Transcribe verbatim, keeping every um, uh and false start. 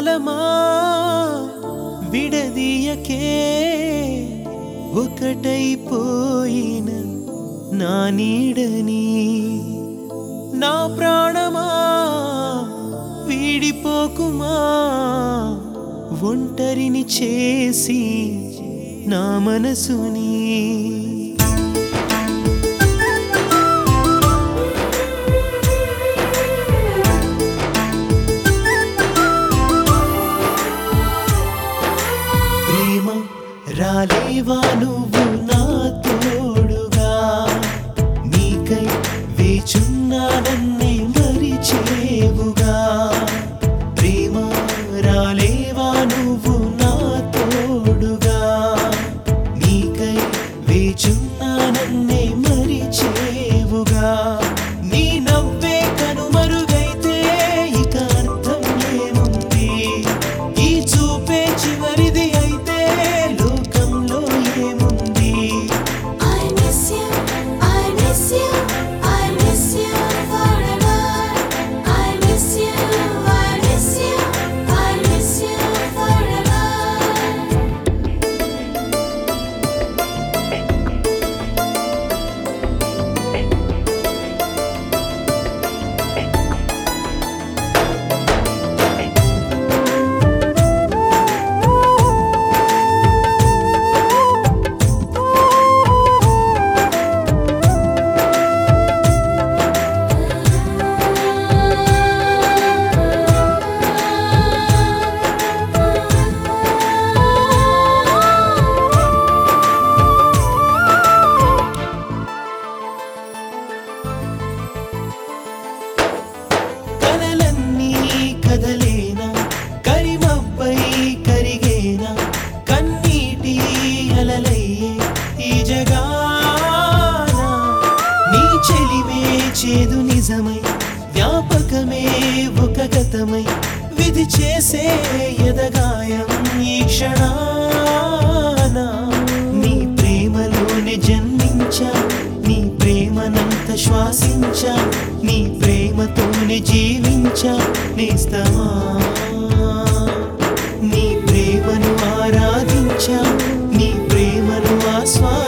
కాలమా విడదీయకే ఒకటైపోయిన నా నీడని నా ప్రాణమా వీడిపోకుమా ఒంటరిని చేసి నా మనసుని రాలేవా నువ్వు నా తోడుగా నీకై వేచున్నానన్నే మరిచేవుగా ప్రేమ రాలేవా నువ్వు నా తోడుగా నీకై వేచున్నానన్నే మరిచేవుగా నీ నవ్వే కనుమరుగైతే ఇక అర్థం ఏముంది ఈ చూపే చివరిది కదలేనా కరిమబ్బై కరిగేనా కన్నీటి అలలయ్యే ఈ జగాన నీ చెలిమే చేదు నిజమై జ్ఞాపకమే ఒక గతమై విధి చేసే ఎదగాయం ఈ క్షణాన నీ ప్రేమలోనే జన్మించా నీ ప్రేమనంత శ్వాసించా నీ ప్రేమతోనే జీవించా నేస్తమా నీ ప్రేమను ఆరాధించా నీ ప్రేమను ఆస్వా